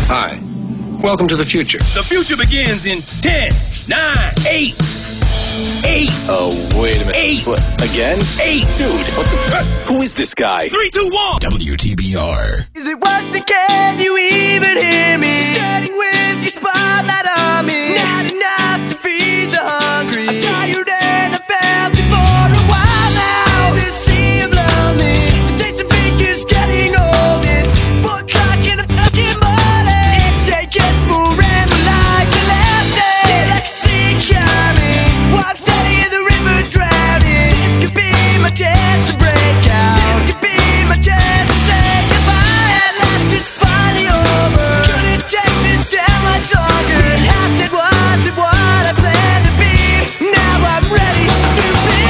Hi. Welcome to the future. The future begins in 10, 9, 8. 8. Oh, wait a minute. 8. What, again? 8. Dude, what the fuck? Who is this guy? 3, 2, 1. WTBR. Is it worth it? Can you even hear me? Standing with your spotlight on me. Not enough to feed the hungry. I'm tired and I felt it for a while now. In this sea of lonely, the taste of ink is getting old. It's 4 o'clock in the fucking morning. Each day gets more and more like the last day. Still I can see it coming. Walk steady in the river drowning. This could be my chance to break out. This could be my chance to say goodbye. At last it's finally over. Couldn't take this down much longer. Half did wasn't what I planned to be. Now I'm ready to be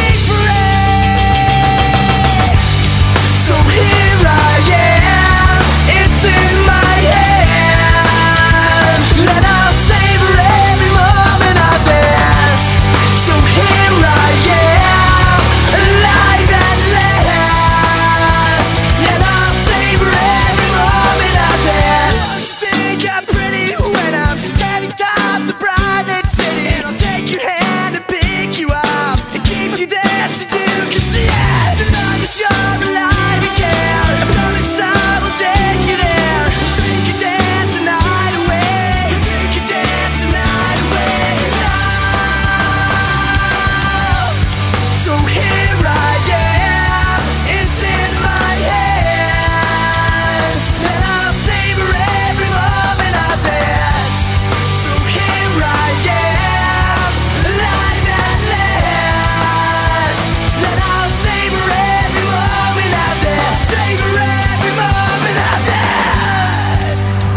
free. So here I am. It's in my hands. Let I'll savor every moment of this. So here I am, alive at last. Yet I'll savor every moment of this. Don't you think I'm pretty when I'm standing top the bright lit city? And I'll take your hand and pick you up and keep you there so you can see it. So long as you're alive and care, I promise I will take you there. Take your dancing night away. Take your dancing night away. So here I am, it's in my hands. Then I'll savor every moment of this. So here I am, alive at last. Then I'll savor every moment of this. Savor every moment of this.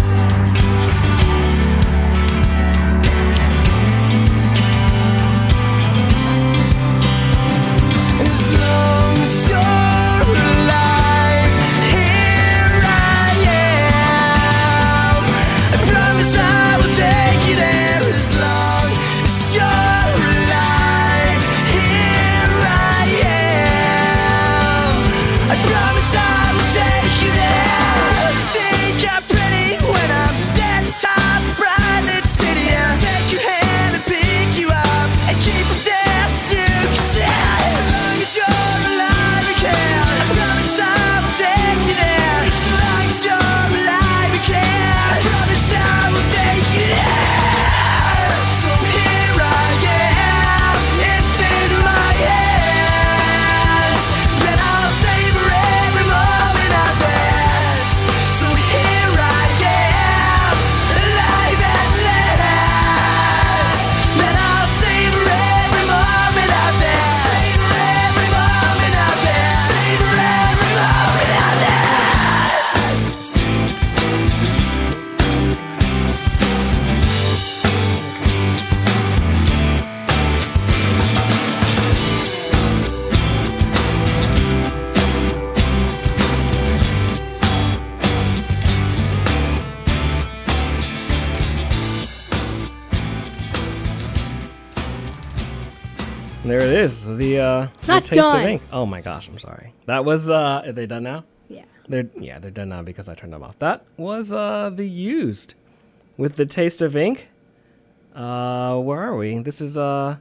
As long as you're alive, here I am. I promise I will take you there. As long as you're alive, here I am. I promise I will take you there. You think I'm pretty when I'm standing top of bright lit city. And I'll take your hand and pick you up and keep it there so you can see. As long as you're alive and care, I promise I will take you there. As long as you're alive and care, I promise I will take you there. So here I am, it's in my hands. Then I'll savor every moment of this. So here I am, alive at last. Then I'll savor every moment of this. Savor every moment of this. Savor every moment of this. There it is. The not Taste done. of Ink. Oh my gosh, I'm sorry. That was are they done now? Yeah. They're done now because I turned them off. That was The Used with The Taste of Ink. Where are we? This is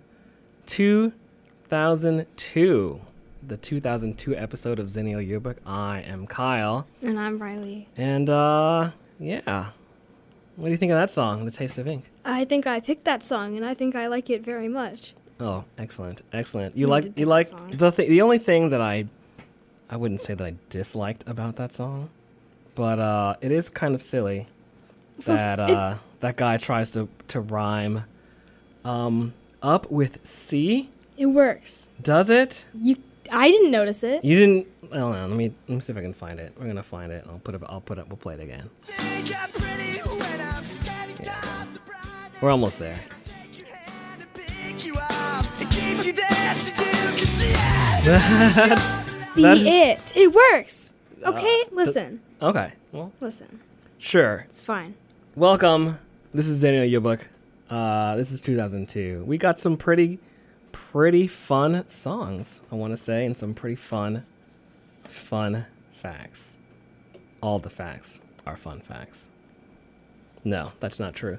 2002. The 2002 episode of Zennial Yearbook. I am Kyle. And I'm Riley. And yeah. What do you think of that song, The Taste of Ink? I think I picked that song, and I think I like it very much. Oh, excellent. Excellent. You You did like pick that song. the only thing that I wouldn't say that I disliked about that song, but it is kind of silly that that guy tries to rhyme up with C. It works. Does it? I didn't notice it. You didn't. Hold on. Let me see if I can find it. We're gonna find it. We'll play it again. Think I'm pretty when I'm standing top the bright. We're almost there. Take your hand and pick you up and keep you there so you can see it. See it. It works. Okay, listen. Okay. Well, Listen. sure. It's fine. Welcome. This is Zennial Yearbook. This is 2002. We got some pretty fun songs, I want to say, and some pretty fun facts. All the facts are fun facts. No, that's not true.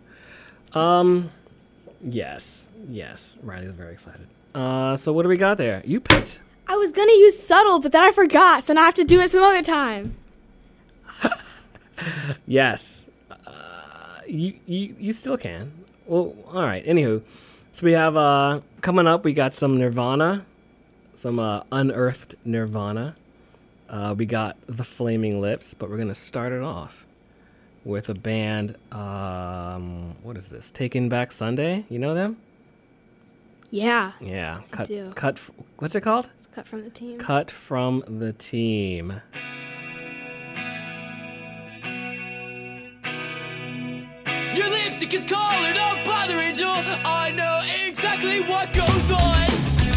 Yes. Riley's very excited. So what do we got there? You picked. I was gonna use subtle, but then I forgot, so now I have to do it some other time. Yes. You still can. Well, all right. Anywho, so we have coming up. We got some Nirvana, some unearthed Nirvana. We got the Flaming Lips, but we're gonna start it off with a band. What is this? Taking Back Sunday. You know them? Yeah, Yeah. do. What's it called? it's cut from the team. Cut from the Team. Your lipstick is calling up by the angel. I know exactly what goes on.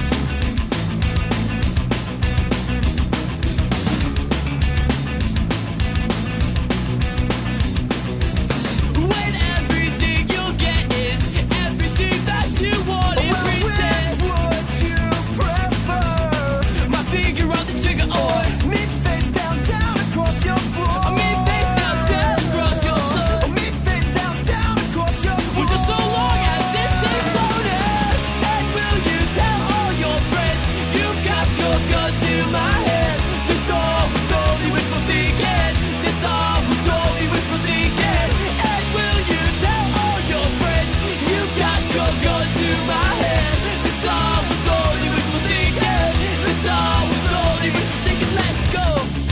When everything you'll get is everything that you want. It resents. Would you prefer my finger on the trigger or me face down across your floor? Me face down across your floor. Me face down across your floor. Just so long as this thing's loaded. And will you tell all your friends you've got your gun to my head? This all was only wishful thinking. This all was only wishful thinking. And will you tell all your friends you've got your gun to my head? This all was only wishful thinking. This all was only wishful thinking. Let's go.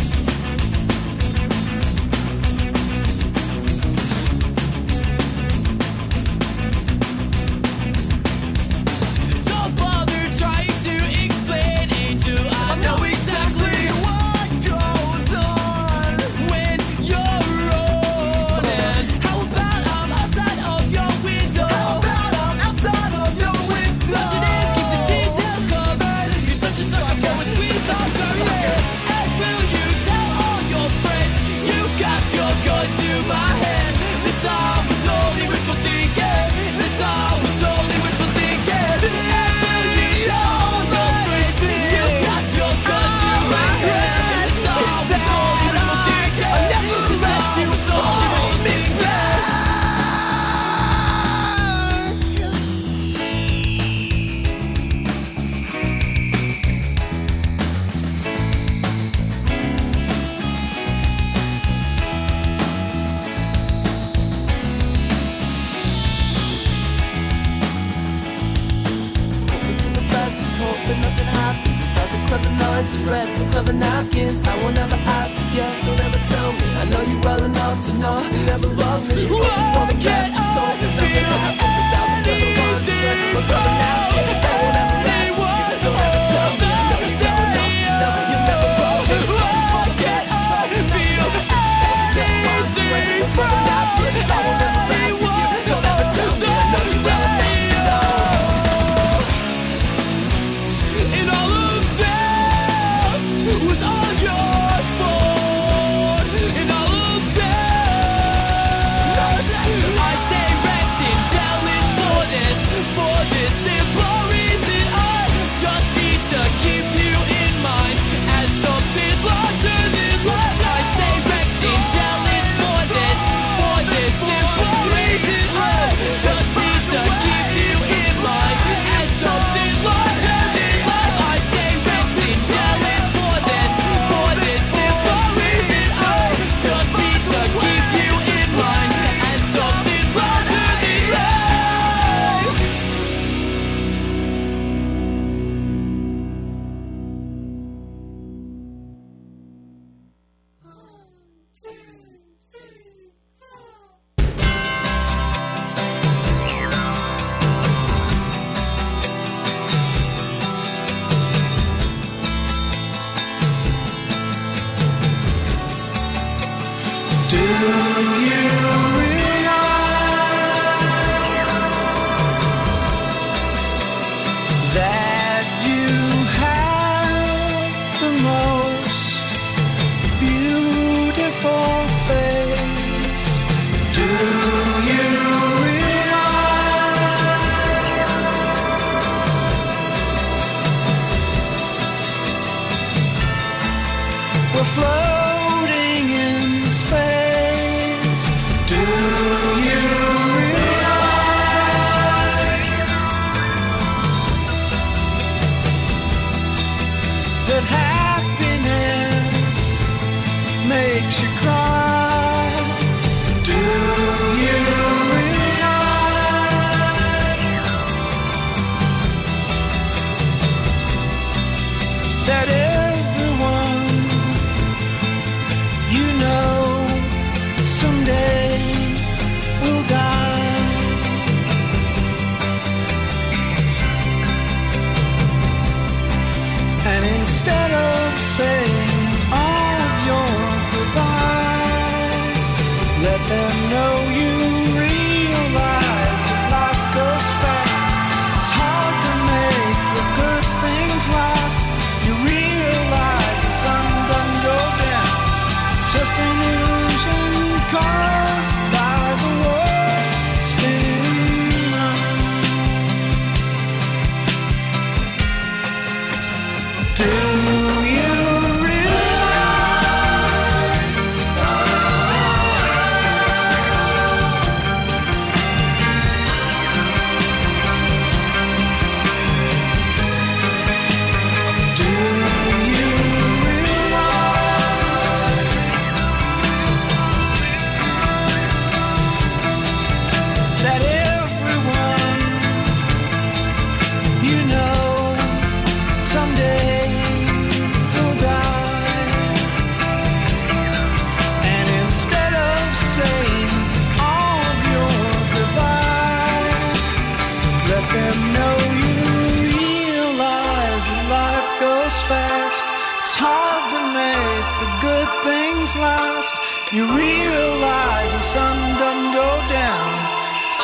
Don't bother trying to explain, Angel. I know exactly what goes on when you're running. How about I'm outside of your window? How about I'm outside of your window? Watching it, keep the details covered. You're such a sucker for a sweet sucker. And will you tell all your friends you've got your gun to my head? This all was only wishful thinking. This all was only wishful thinking. And will you tell all your friends you've got your gun to my head? This all was only wishful thinking. I never let you hold me back. Hoping for the best, just hoping nothing happens. A thousand clever lines and red and clever napkins. I will never ask if you don't ever tell me. I know you well enough to know you never loved me. Hoping for the cash, just hoping nothing happens. A thousand clever lines and red and clever napkins. I will never ask if you don't ever tell me. I know you well enough to know you never loved me. Hoping for the cash, just hoping nothing happens. A thousand clever lines and red and clever napkins. I will never ask if you don't ever tell me. I know you well enough to know. And all of this was all your fault. And all of this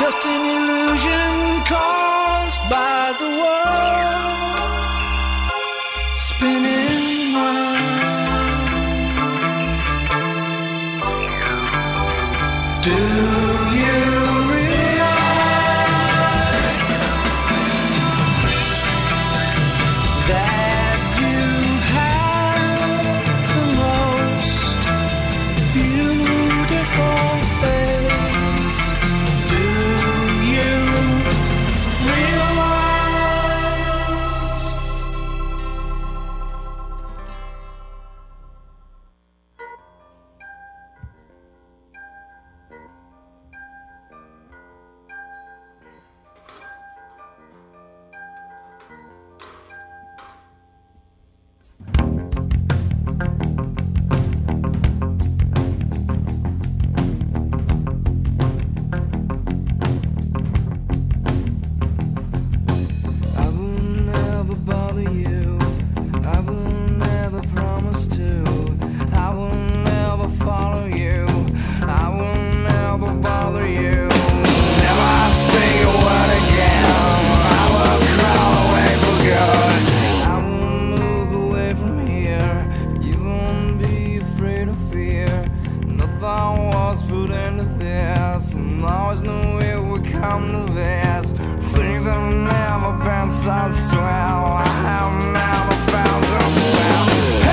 just an illusion caused by the world spinning round. Do you realize that you have the most beautiful face? Do you realize? I will never bother you. I will never promise to. I will never follow you. I will never bother you. Never speak a word again. I will crawl away for good. I will move away from here. You won't be afraid of fear. Nothing was put into this, and always knew it would come to this. Things have never been so swell. I have never found a well.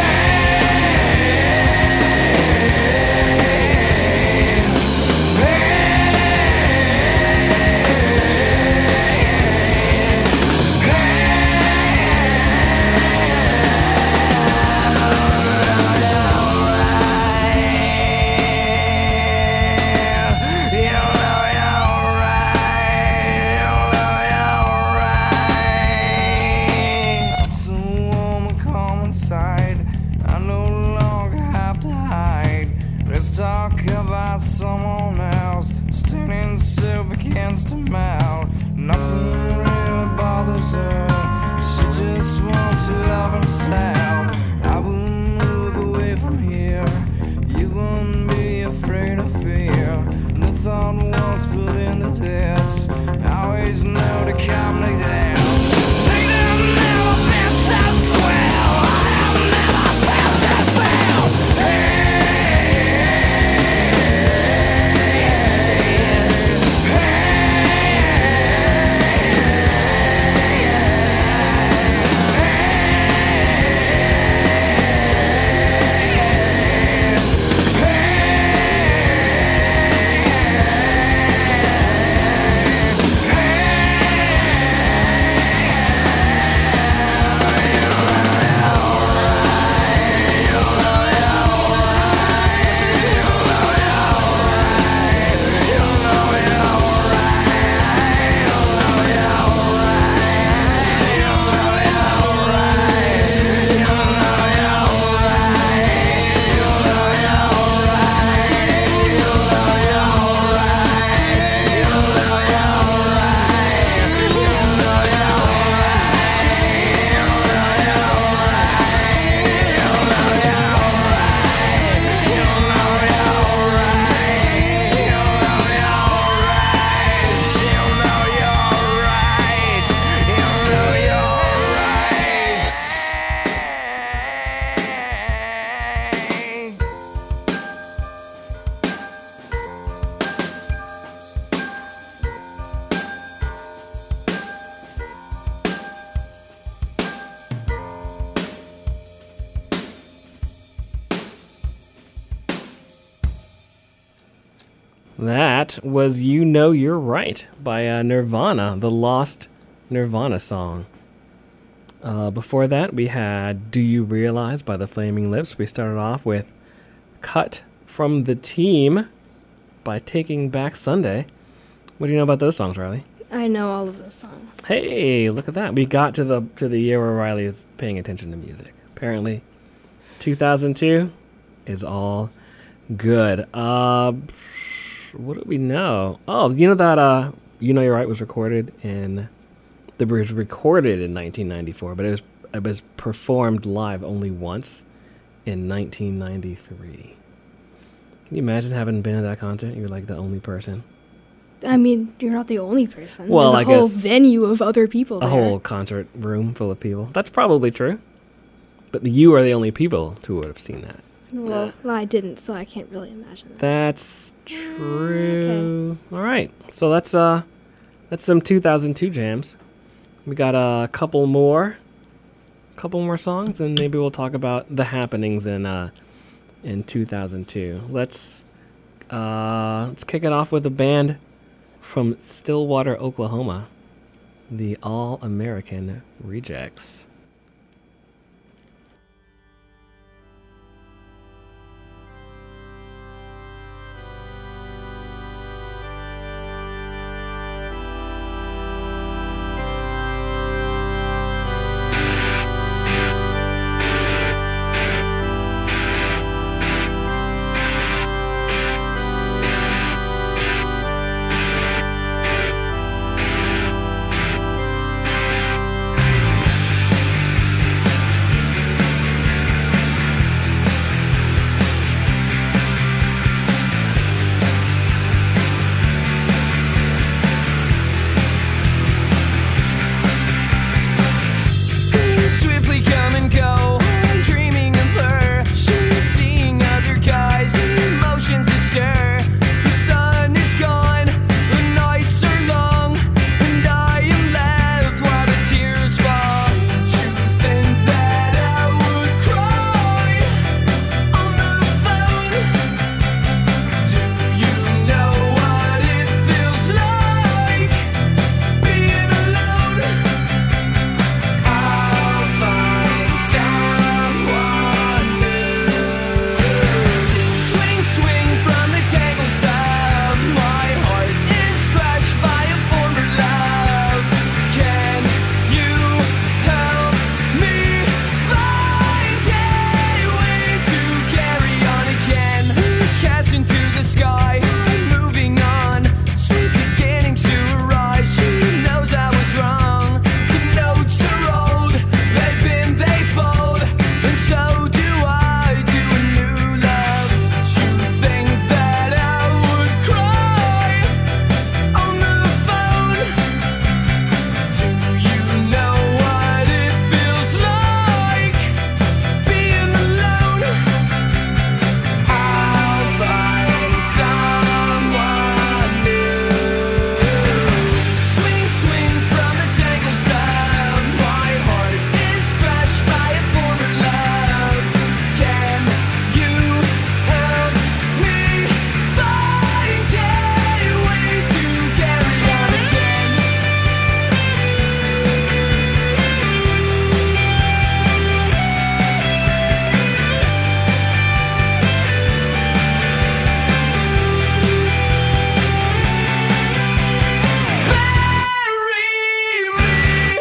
So warm and calm inside. I no longer have to hide. Let's talk about someone else. Standing still begins to melt. Nothing really bothers her. She just wants to love herself. I will move away from here. You won't be afraid of fear. No thought was put into this. I always know to come like this. Things have never been so swell. I have never felt that well. That was You Know You're Right by Nirvana, the Lost Nirvana song. Before that, we had Do You Realize by the Flaming Lips. We started off with Cut from the Team by Taking Back Sunday. What do you know about those songs, Riley? I know all of those songs. Hey, look at that. We got to the year where Riley is paying attention to music. Apparently, 2002 is all good. What do we know? Oh, you know that You Know You're Right was recorded in 1994, but it was performed live only once in 1993. Can you imagine having been at that concert? You're like the only person. I mean, you're not the only person. Well, There's a I whole guess- venue of other people A there. whole concert room full of people. That's probably true. But you are the only people who would have seen that. Well, I didn't, so I can't really imagine that. That's true. All right. So that's some 2002 jams. We got a couple more songs, and maybe we'll talk about the happenings in 2002. Let's kick it off with a band from Stillwater, Oklahoma, the All American Rejects. Swiftly come and go, dreaming of her. She's seeing other guys, emotions astir. The sun is gone, the nights are long, and I am left while the tears fall. You think that I would cry on the phone? Do you know what it feels like being alone? I'll find someone new. Swing, swing from the tangles of my heart is crushed by a former love. Can you help me find a way to carry on again? It's cast into the sky, moving on. Sweet beginnings to arise. She knows I was wrong. The notes are old, they've been, they fold, and so do I to a new love. You think that I would cry on the phone? Do you know what it feels like being alone? I'll find someone new. Swing, swing from the tangles of my heart is crushed by a former love. Can you help me find a way to carry on again? Bury me.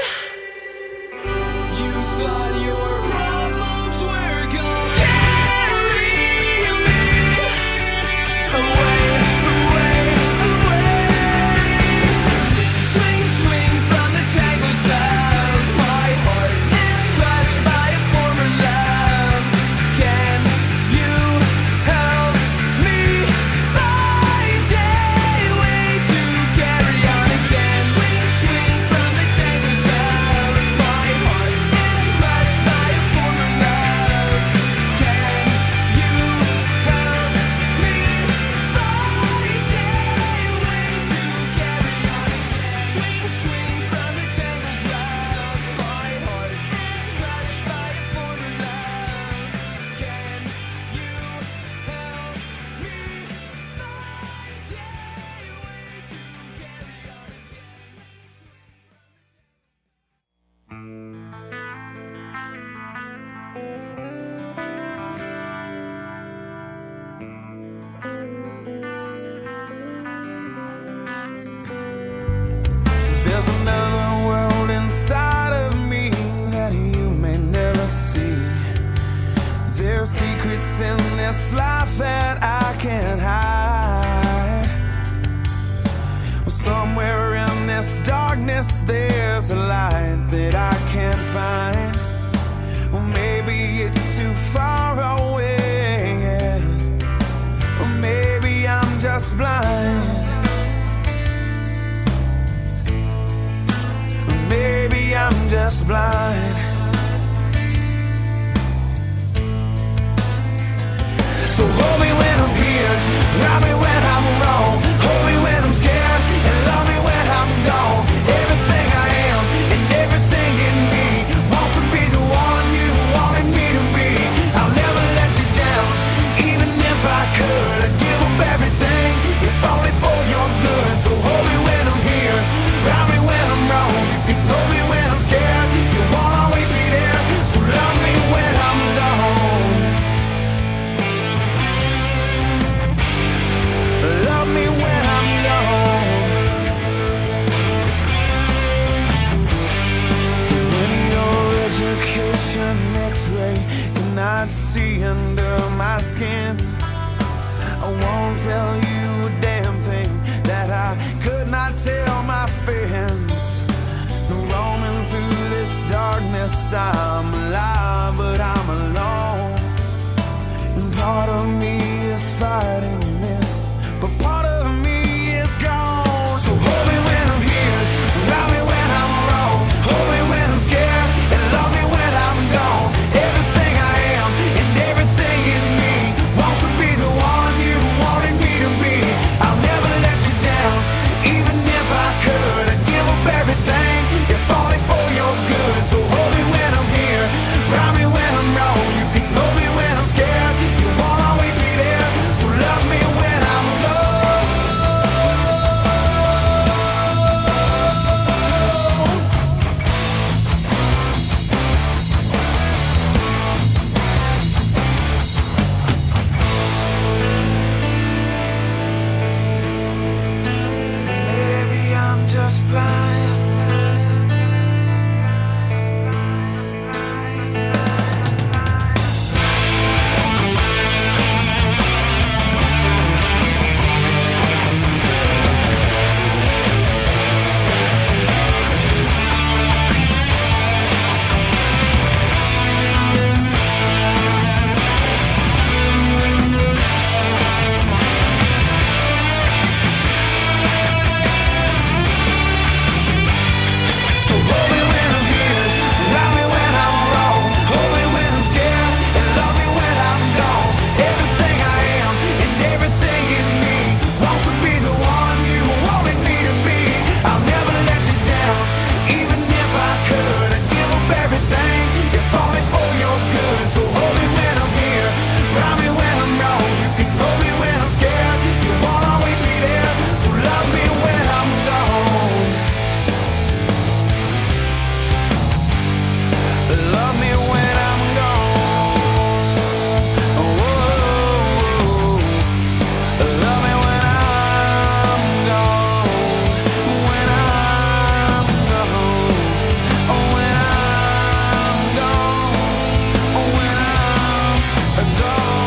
You thought your problems were gone. Carry me away, away, away. Swing, swing from the tangles of my heart is crushed by a former love. Can you help me find a way to carry on again? Swing, swing from the tangles of my heart is crushed by a former love. Can you help me find a way to carry on again? Swing, swing from the tangles of my heart is crushed by a former love. Can you help me find a There's another world inside of me that you may never see. There's secrets in this life that I can't hide. Well, somewhere in this darkness there's a light that I can't find. Well, maybe it's too far away, yeah. Or maybe I'm just blind. just blind. So hold me when I'm here, love me when I'm wrong, hold me when I'm scared, and love me when I'm gone. Everything I am and everything in me wants to be the one you wanted me to be. I'll never let you down, even if I could. I'd give up everything, if only for your good. So hold me when I'm here, love me when I'm wrong. You can hold me when I'm scared, you won't always be there. So love me when I'm gone. Love me when I'm gone. Linear education, X-ray cannot see under my skin. I won't tell you a damn thing that I could not tell my friends. Roaming through this darkness, I'm alive, but I'm alone. And part of me is fighting this, but part of me is gone. So hold me when I'm here, love me when I'm wrong, hold me when I'm scared, and love me when I'm gone. Everything I am and everything in me wants to be the one you wanted me to be. I'll never let you down, even if I could. I'd give up everything, if only for your good. So hold me when I'm here, love me when I'm wrong. You can hold me when I'm scared, you won't always be there. So love me when I'm gone. Maybe I'm just blind. So hold me when I'm here, love me when I'm wrong, hold me when I'm scared, and love me when I'm gone. Everything I am and everything in me wants to be the one you wanted me to be. I'll never let you down, even if I could. I'd give up everything, if only for your good. So hold me when I'm here, love me when I'm wrong. You can hold me when I'm scared, you won't always be there. So love me when I'm gone. Love me when I'm gone. Whoa. Love me when I'm gone. When I'm gone. When I'm gone. When I'm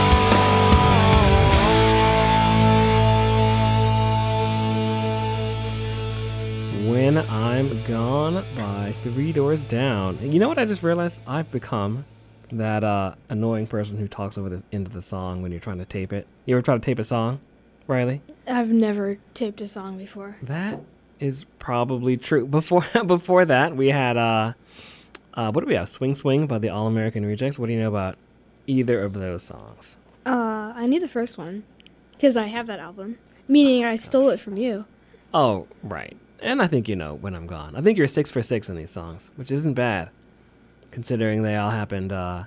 gone. When I'm Gone by Three Doors Down. And you know what I just realized? I've become that annoying person who talks over the end of the song when you're trying to tape it. You ever try to tape a song, Riley? I've never taped a song before. That is probably true. Before that, we had what do we have? Swing Swing by the All American Rejects. What do you know about either of those songs? I knew the first one because I have that album. Meaning I stole it from you. Oh, right. And I think you know When I'm Gone. I think you're 6 for 6 on these songs, which isn't bad, considering they all happened, not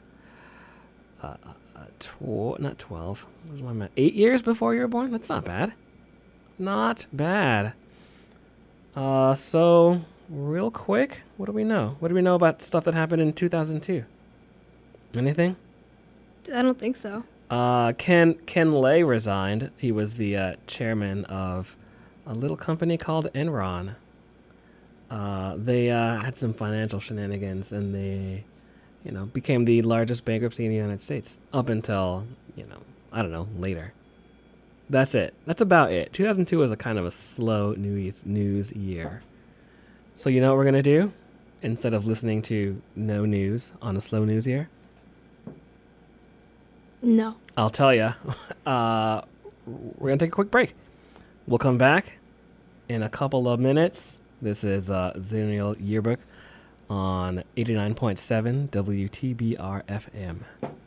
12, what was my math? 8 years before you were born? That's not bad. Not bad. So, real quick, what do we know? What do we know about stuff that happened in 2002? Anything? I don't think so. Ken Lay resigned. He was the chairman of a little company called Enron. They had some financial shenanigans, and they, became the largest bankruptcy in the United States up until, I don't know, later. That's it. That's about it. 2002 was a kind of a slow news year. So you know what we're gonna do? Instead of listening to no news on a slow news year? No. I'll tell you. We're going to take a quick break. We'll come back in a couple of minutes. This is Xennial Yearbook on 89.7 WTBR FM.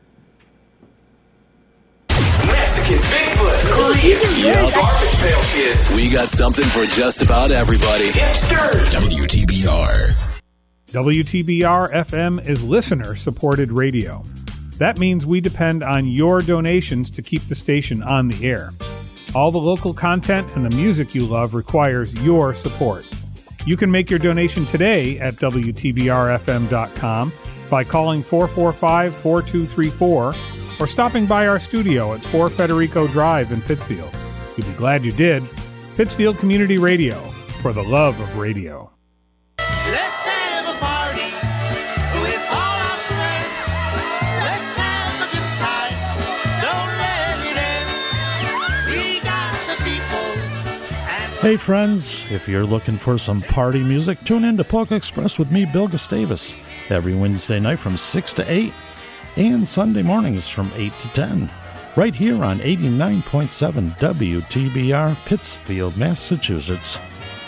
Mexicans, Bigfoot, Koreans, Garbage Pail Kids, We got something for just about everybody. hipsters. WTBR. WTBR FM is listener-supported radio. That means we depend on your donations to keep the station on the air. All the local content and the music you love requires your support. You can make your donation today at WTBRFM.com by calling 445-4234 or stopping by our studio at 4 Federico Drive in Pittsfield. You'll be glad you did. Pittsfield Community Radio, for the love of radio. Let's have a party with all our friends. Let's have a good time. Don't let it end. We got the people. Hey friends, if you're looking for some party music, tune in to Polka Express with me, Bill Gustavus, every Wednesday night from 6 to 8 and Sunday mornings from 8 to 10, right here on 89.7 WTBR, Pittsfield, Massachusetts.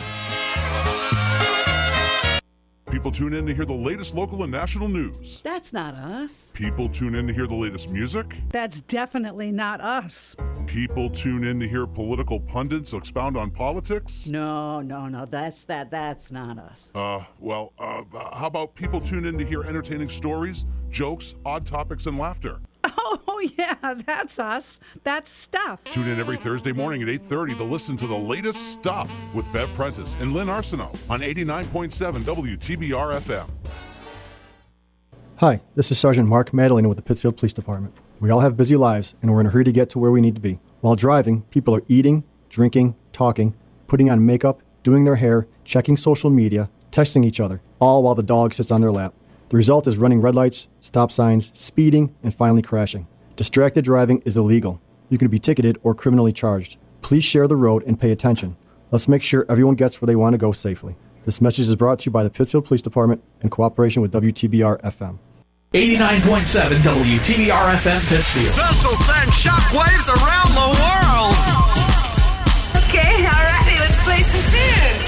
People tune in to hear the latest local and national news. That's not us. People tune in to hear the latest music. That's definitely not us. People tune in to hear political pundits expound on politics. No, that's not us. How about people tune in to hear entertaining stories, jokes, odd topics, and laughter? Oh, yeah, that's us. That's stuff. Tune in every Thursday morning at 8:30 to listen to the latest stuff with Bev Prentice and Lynn Arsenault on 89.7 WTBR FM. Hi, this is Sergeant Mark Madalena with the Pittsfield Police Department. We all have busy lives, and we're in a hurry to get to where we need to be. While driving, people are eating, drinking, talking, putting on makeup, doing their hair, checking social media, texting each other, all while the dog sits on their lap. The result is running red lights, stop signs, speeding, and finally crashing. Distracted driving is illegal. You can be ticketed or criminally charged. Please share the road and pay attention. Let's make sure everyone gets where they want to go safely. This message is brought to you by the Pittsfield Police Department in cooperation with WTBR FM. 89.7 WTBR FM Pittsfield. This will send shockwaves around the world. Okay, alrighty, let's play some tunes.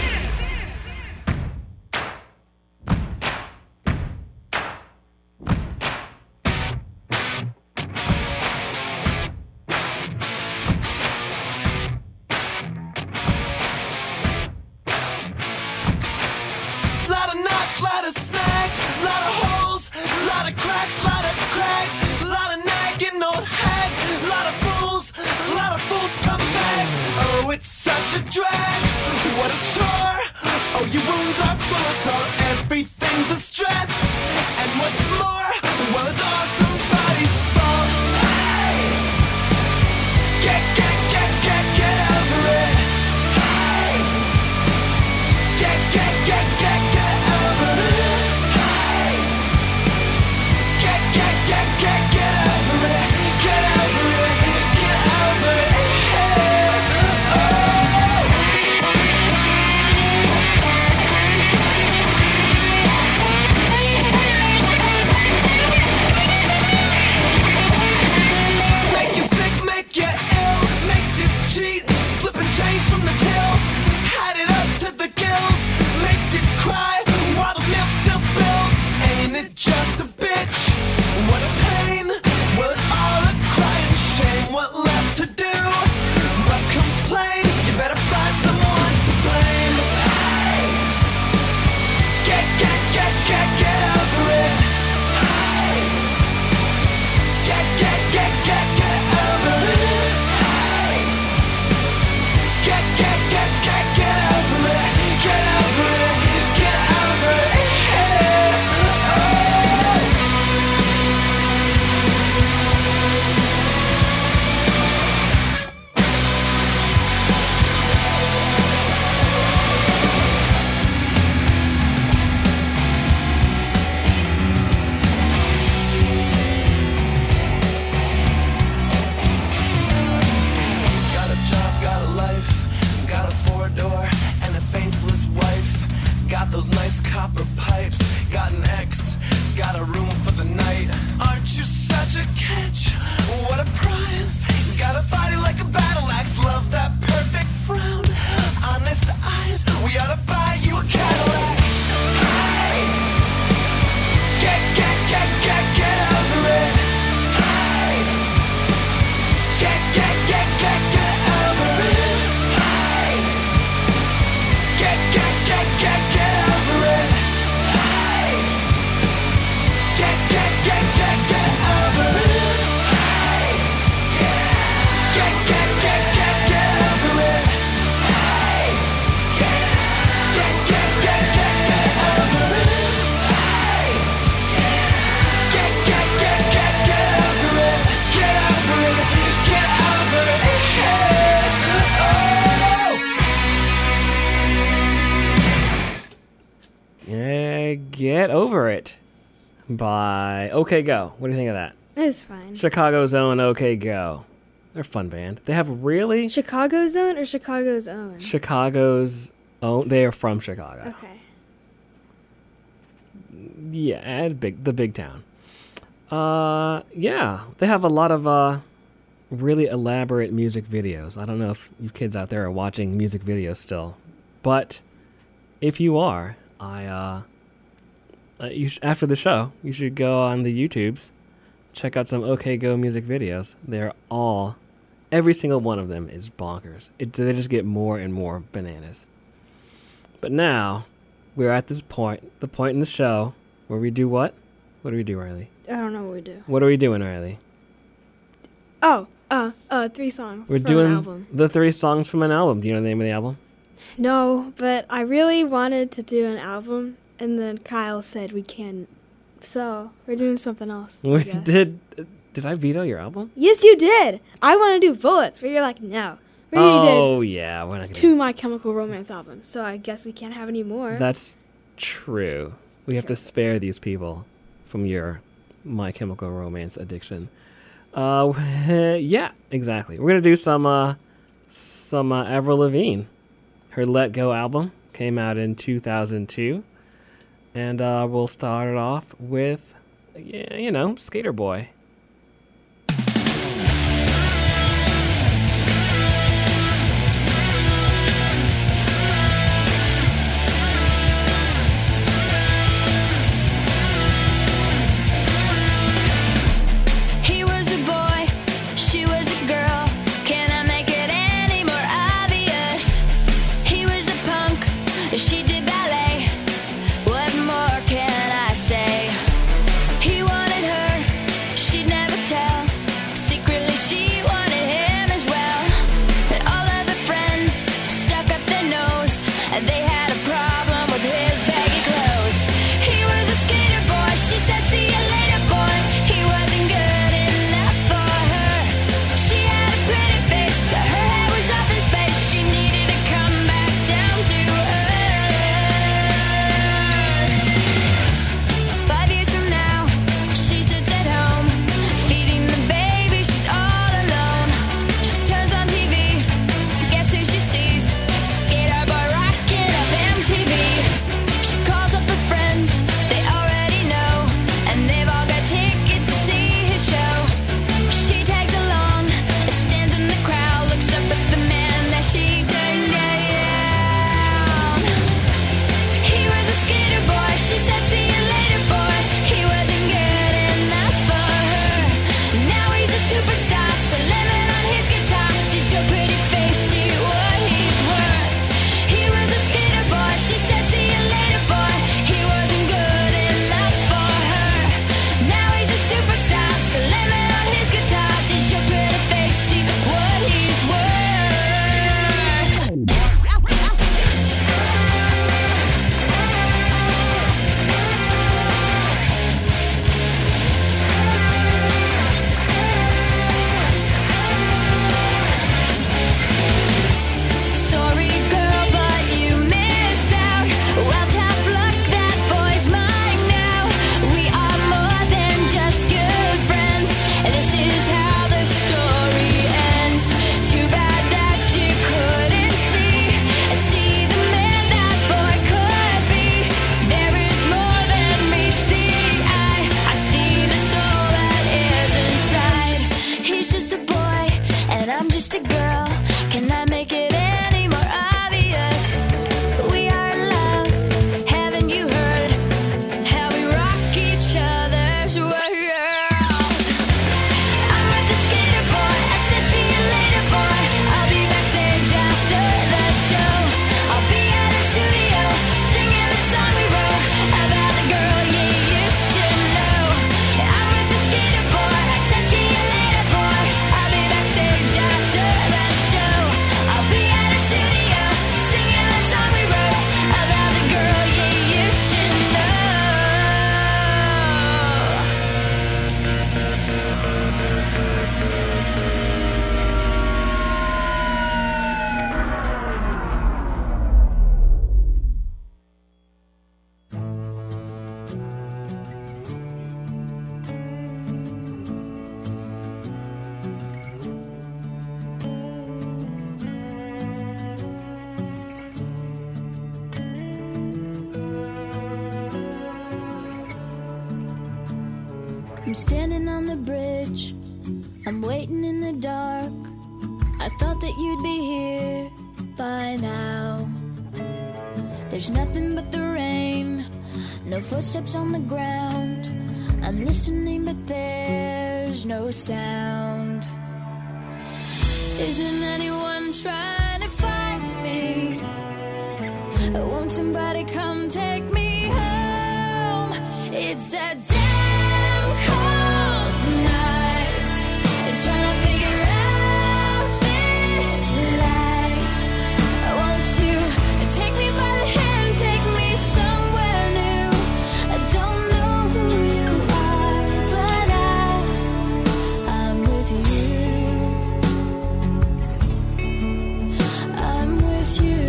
Get Over It by OK Go. What do you think of that? It's fine. Chicago's own OK Go. They're a fun band. They have really... Chicago's own or Chicago's own? Chicago's own. They are from Chicago. Okay. Yeah, the big town. Yeah, they have a lot of really elaborate music videos. I don't know if you kids out there are watching music videos still, but if you are, after the show, you should go on the YouTubes, check out some OK Go music videos. They're every single one of them is bonkers. They just get more and more bananas. But now, we're at this point, the point in the show where we do what? What do we do, Riley? I don't know what we do. What are we doing, Riley? Oh, 3 songs We're from doing an album. the 3 songs from an album. Do you know the name of the album? No, but I really wanted to do an album, and then Kyle said we can't. So, we're doing something else. We did I veto your album? Yes, you did. I want to do Bullets, but you're like, no. We did Yeah, we're not gonna 2 My Chemical Romance albums, so I guess we can't have any more. That's true. We have to spare these people from your My Chemical Romance addiction. Yeah, exactly. We're gonna do some Avril Lavigne. Her Let Go album came out in 2002, and we'll start it off with, Skater Boy. She did ballet. What more can I say? He wanted her, she'd never tell. Secretly she wanted him as well. And all of the friends stuck up their nose, and they had a problem with his baggy clothes. He was a skater boy, she said see you later boy. He wasn't good enough for her. She had a pretty face, but her hair was up in space. She needed to come back down to earth. 5 years from now, she sits at home, feeding the baby, she's all alone. She turns on TV, guess who she sees? Skater boy rocking a I'm standing on the bridge, I'm waiting in the dark. I thought that you'd be here by now. There's nothing but the rain, no footsteps on the ground. I'm listening but there's no sound. Isn't anyone trying to find me? Won't somebody come take me home? It's that damn cold night, trying to figure out this life. Won't you take me by the hand, take me somewhere new? I don't know who you are, but I'm with you. I'm with you.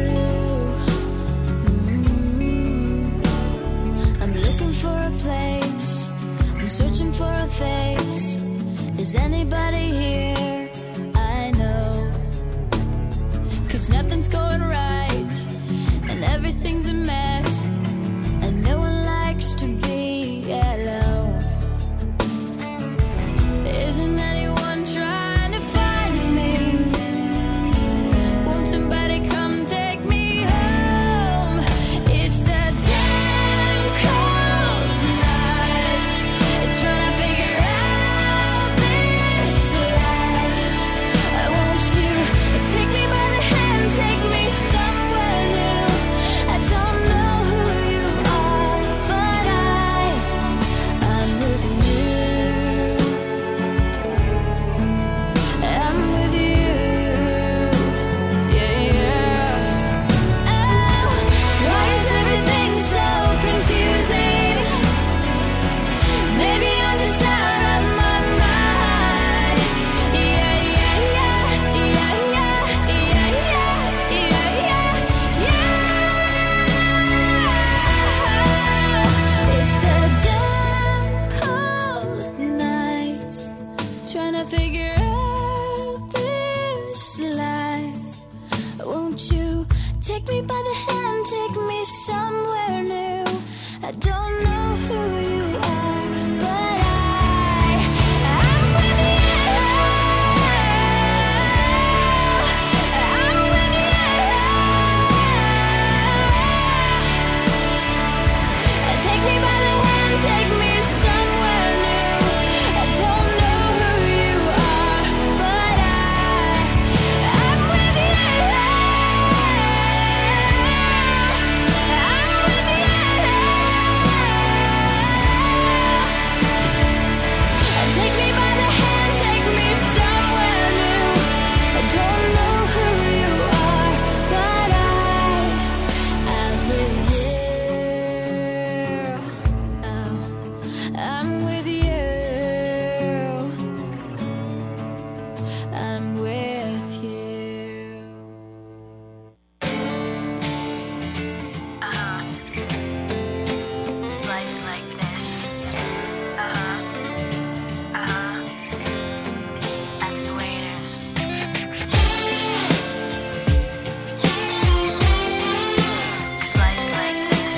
I'm looking for a place, I'm searching for a face. Is anybody here? I know. 'Cause nothing's going right, and everything's a mess, and no one likes to be alone. Isn't anyone trying to find me? Won't somebody come take me home? It's a damn cold night, trying to figure out this life. Won't you take me by the hand, take me somewhere new? I don't know who you are, but I'm with you. I'm with you. Yeah, yeah. Oh, why is everything so confusing? Maybe I'm just out of my mind. Yeah, yeah, yeah, yeah, yeah, yeah, yeah, yeah, yeah, yeah. It's a damn cold night, trying to figure out this life. Won't you take me by the hand, take me somewhere new? I don't know who you are, but I'm with you. I'm with you. Take me by the hand, take me somewhere new. I don't know who you are, but I'm with you. I'm with you. Take me by the hand, take me somewhere new. I don't know who you are, but I'm with you. I'm with you. I'm with you. Life's like this. That's the way it is. 'Cause life's like this.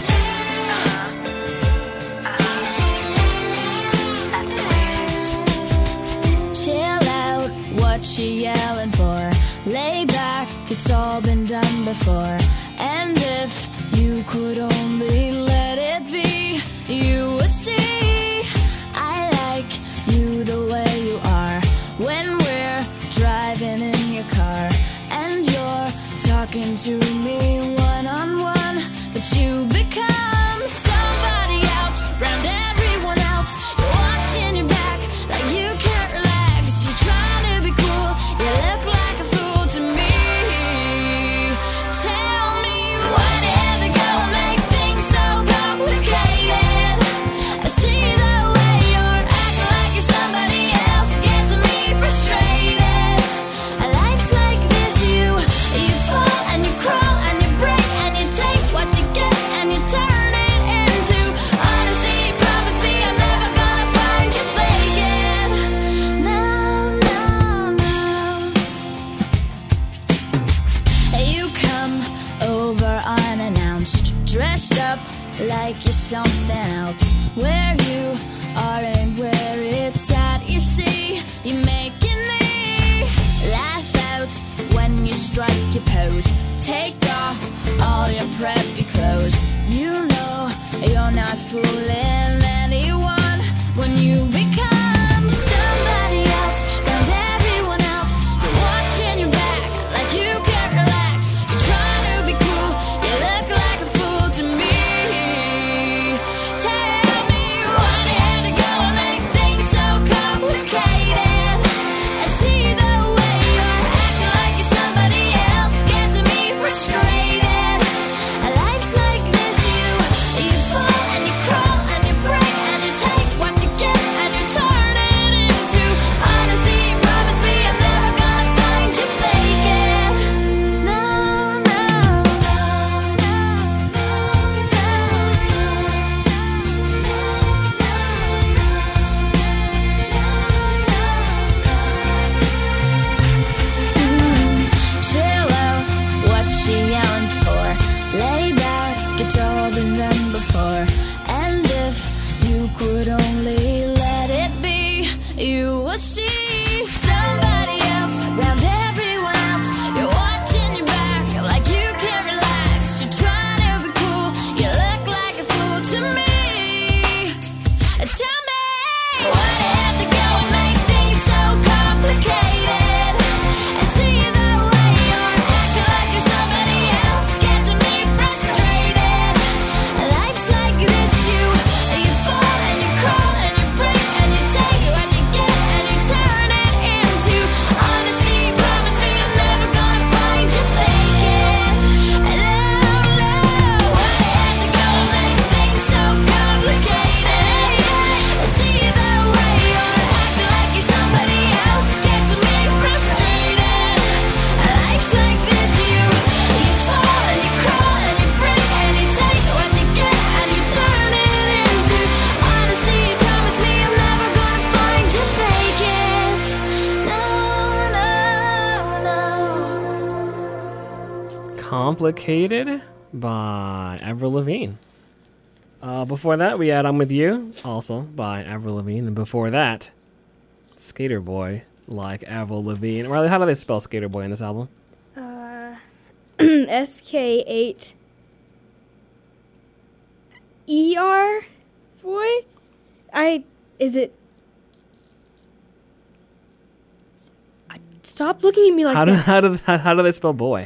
That's the way it is. Chill out, what you yelling for? Lay back, it's all been done before. And if you could only let it be, you would see I like you the way you are. When we're driving in your car and you're talking to me one-on-one, but you become somebody else round everyone else. You're watching your back like you can't relax. You're trying to be cool, you look like a fool to me. Tell me what ever gonna make things so complicated. I see the way you're acting like you're somebody else, gets me frustrated. Life's like this, you fall and you crawl and you break and you take what you get and you turn it into honesty. Promise me I'm never gonna find you faking. No, no, no. You come over unannounced, dressed up like you're something else. Where you are and where it's at, you see, you're making me laugh out when you strike your pose. Take off all your preppy clothes. You know you're not fooling anyone when you become somebody else. Found everyone else. You're watching your back like you can't relax. You're trying to be cool. You look like a fool to me. Tell me why you had to go and make things so complicated. I see the way you're acting like you're somebody else. Gets me frustrated. Life's like this, you fall and you crawl and you break and you take what you get and you turn it into honesty. Promise me I'm never gonna find you faking. No, no, chill out, what she yelling for? Lay back, it's all been done before. And if you could only let it be, you will see somebody else round everyone else. You're watching your back like you can't relax. You're trying to be cool, you look like a fool to me. Tell me why you have to go and make things so complicated. I see the way you're acting like you're somebody else. Gets me frustrated. Life's like this, you fall and you crawl and you break and you take what you get and you turn it into honesty. Promise me I'm never gonna find you faking. Why you have to go and make things so complicated? I see the way you're acting like you're somebody else. Gets me frustrated. Life's like this, you fall and you crawl and you break and you take what you get and you turn it into honesty. Promise me I'm never gonna find you faking. No, no, no. Complicated by Avril Lavigne. Before that, we had I'm With You, also by Avril Lavigne. And before that, Skater Boy, like Avril Lavigne. Riley, how do they spell Skater Boy in this album? SK8 ER boy? Stop looking at me like that. How do they spell boy?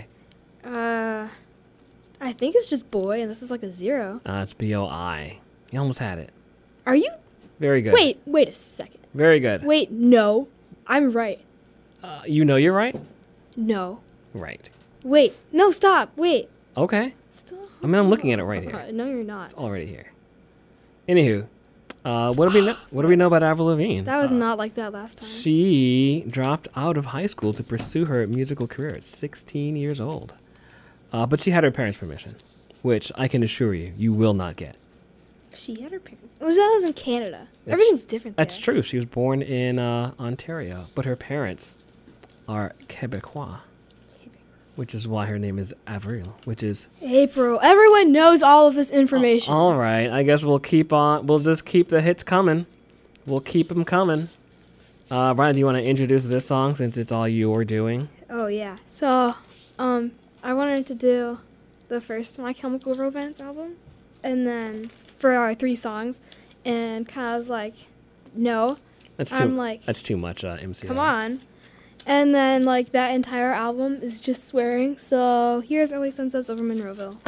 I think it's just boy, and this is like a 0. It's B-O-I. You almost had it. Are you? Very good. Wait a second. Very good. Wait, no. I'm right. You know you're right? No. Right. Wait, no, stop. Wait. Okay. I mean, I'm looking at it right here. No, you're not. It's already here. Anywho, what do we know about Avril Lavigne? That was not like that last time. She dropped out of high school to pursue her musical career at 16 years old. But she had her parents' permission, which I can assure you, you will not get. She had her parents. That was in Canada. Everything's different there. That's true. She was born in Ontario, but her parents are Quebecois, which is why her name is Avril, which is... April. Everyone knows all of this information. All right. I guess we'll just keep the hits coming. We'll keep them coming. Brian, do you want to introduce this song since it's all you're doing? Oh, yeah. So, I wanted to do the first My Chemical Romance album, and then for our 3 songs, and kind of was like, no. That's too much, MC. Come on. And then, like, that entire album is just swearing. So here's Early Sunsets over Monroeville.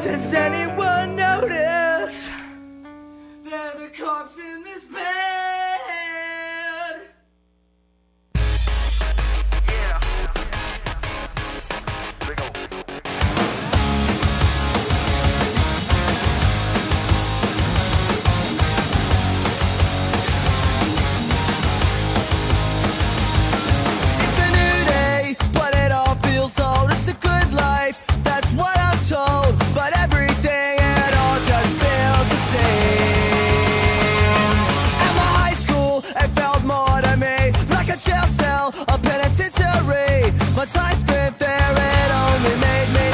Does anyone notice there's a corpse in this bed? It's a new day, but it all feels old. It's a good life, that's what I'm told. But everything, it all just feels the same. At my high school, it felt more to me like a jail cell, a penitentiary. My time spent there, it only made me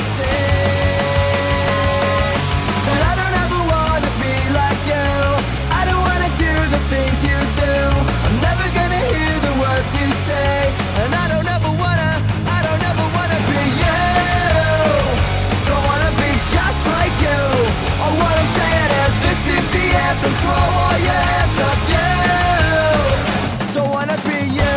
sick. And I don't ever want to be like you. I don't want to do the things you do. I'm never gonna hear the words you say. And I don't ever wanna be you. Don't wanna be just like you. All what I'm saying is this is the anthem. Throw all your hands up, you. Don't wanna be you.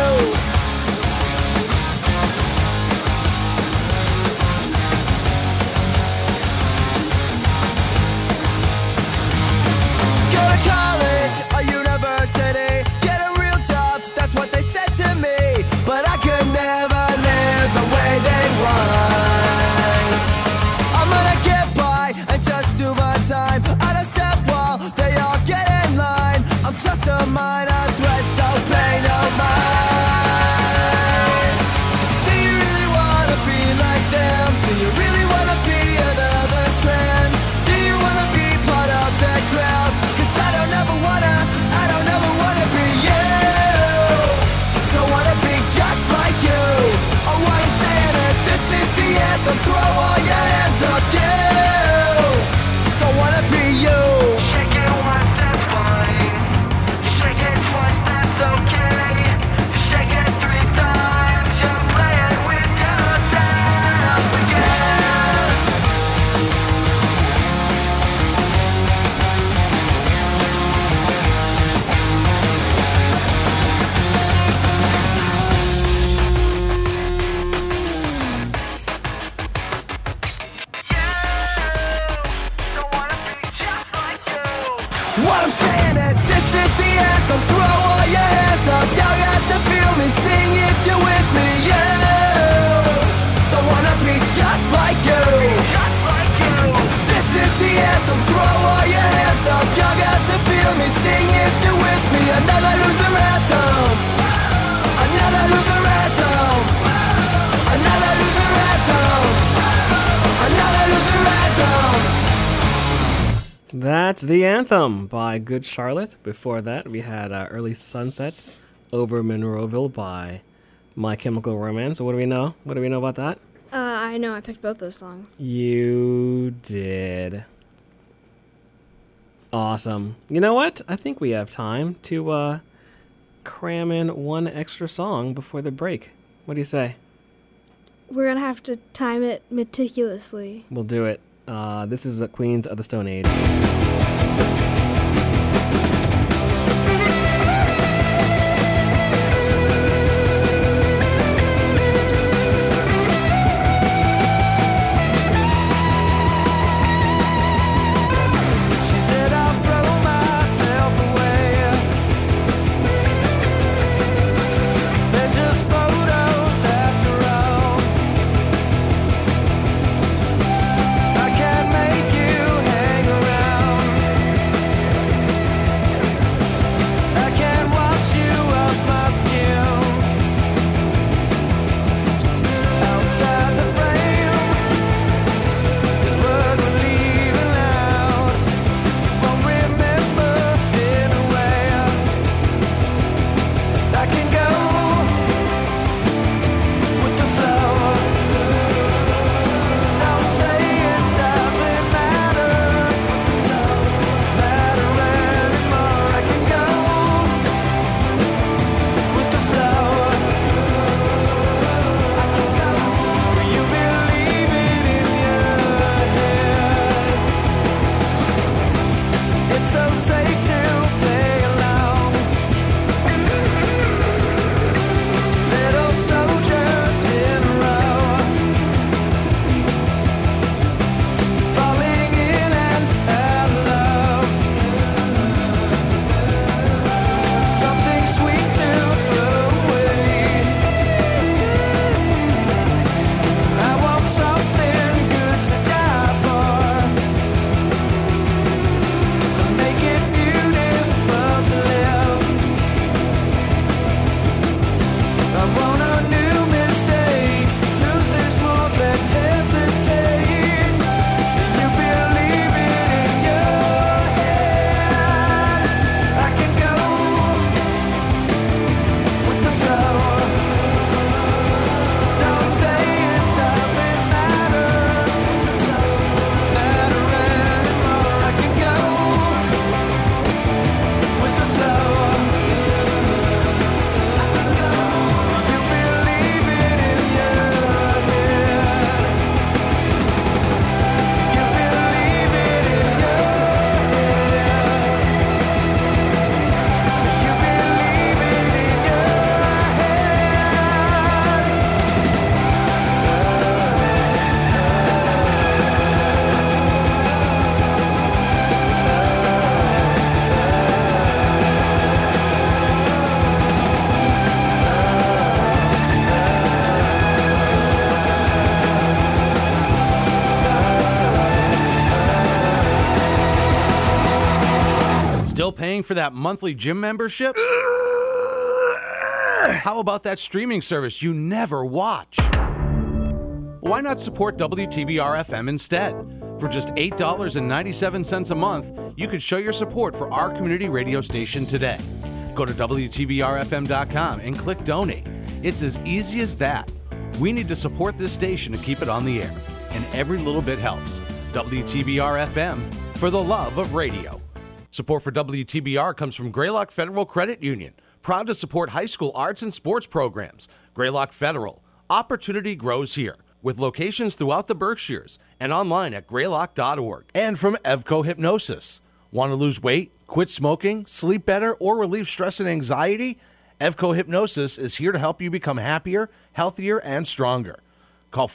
Go to college or university, get a real job, that's what they said to me. But I could never live the way they want. I'm gonna get by and just do my time. I don't step while they all get in line. I'm just a minor threat, so pay no mind. Do you really wanna be like them? Do you really wanna be another trend? Do you wanna be part of that crowd? 'Cause I don't ever wanna be you. Don't wanna be just like you. Oh, what I'm saying is this is the anthem. Throw all your hands up, you. Don't wanna be you. Shake it once, that's fine. Shake it twice, that's okay. Shake it 3 times, just play it with yourself again. What I'm saying is this is the anthem. Throw all your hands up. Y'all got to feel me. Sing if you're with me. Yeah. Don't wanna be just like you. This is the anthem. Throw all your hands up. Y'all got to feel me. Sing if you're with me. Another loser anthem. Another loser anthem. Another loser anthem. Another loser anthem. That's The Anthem by Good Charlotte. Before that, we had Early Sunsets over Monroeville by My Chemical Romance. So what do we know? What do we know about that? I know I picked both those songs. You did. Awesome. You know what? I think we have time to cram in one extra song before the break. What do you say? We're going to have to time it meticulously. We'll do it. This is Queens of the Stone Age. She said I'll throw myself away. They're just photos after all. I can't make you hang around. paying for that monthly gym membership? How about that streaming service you never watch? Why not support WTBR-FM instead? For just $8.97 a month, you could show your support for our community radio station today. Go to WTBRFM.com and click Donate. It's as easy as that. We need to support this station to keep it on the air, and every little bit helps. WTBR-FM, for the love of radio. Support for WTBR comes from Greylock Federal Credit Union, proud to support high school arts and sports programs. Greylock Federal, opportunity grows here, with locations throughout the Berkshires and online at greylock.org. And from Evco Hypnosis. Want to lose weight, quit smoking, sleep better, or relieve stress and anxiety? Evco Hypnosis is here to help you become happier, healthier, and stronger. Call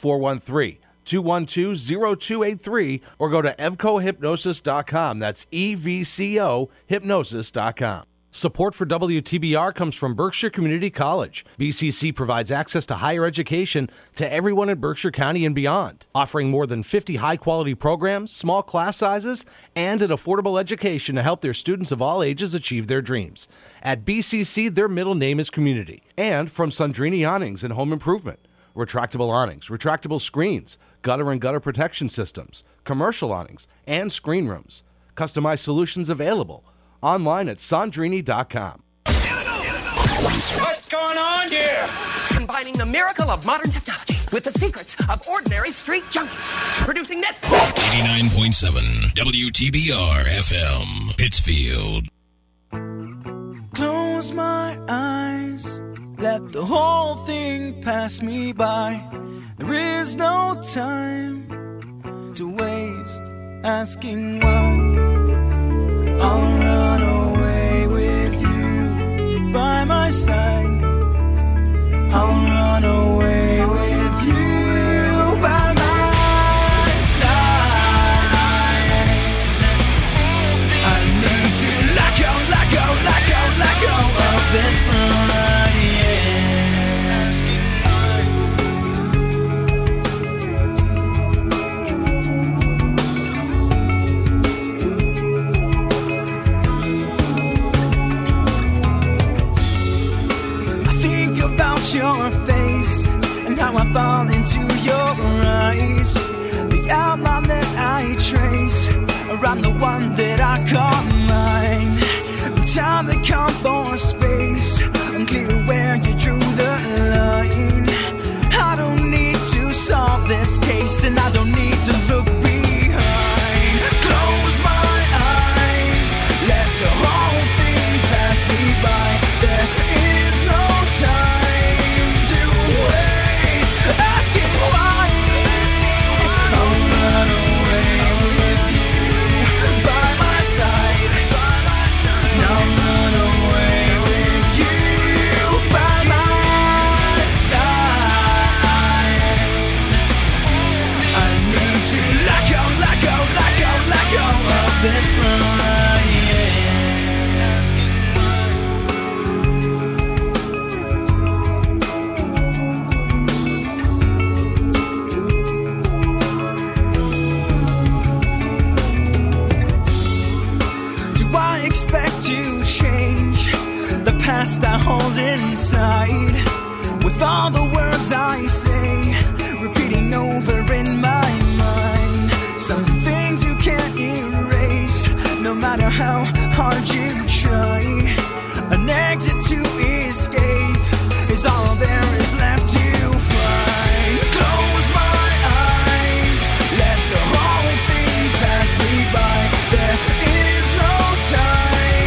413-212-0283 or go to evcohypnosis.com. That's EVCO hypnosis.com. Support for WTBR comes from Berkshire Community College. BCC provides access to higher education to everyone in Berkshire County and beyond, offering more than 50 high-quality programs, small class sizes, and an affordable education to help their students of all ages achieve their dreams. At BCC, their middle name is community. And from Sandrini Awnings and Home Improvement. Retractable awnings, retractable screens, gutter and gutter protection systems, commercial awnings, and screen rooms. Customized solutions available. Online at Sandrini.com. What's going on here? Combining the miracle of modern technology with the secrets of ordinary street junkies. Producing this. 89.7 WTBR FM, Pittsfield. Close my eyes, let the whole thing pass me by. There is no time to waste asking why. I'll run away with you by my side. I'll run away with you by my side. I need to let go, let go, let go, let go of this pride, your face and how I fall into your eyes. The outline that I trace around the one that I call mine. Time to come for space, unclear where you drew the line. I don't need to solve this case and I don't need to look behind. Close my eyes, let the whole thing pass me by. There is no time. Asking why. I'll run away with you by my side. I'll run away with you by my side. I need to let go, let go, let go, let go of this pride. To change the past I hold inside, with all the words I say repeating over in my mind. Some things you can't erase, no matter how hard you try. An exit to escape is all there is left to find. Close my eyes, let the whole thing pass me by. There is no time.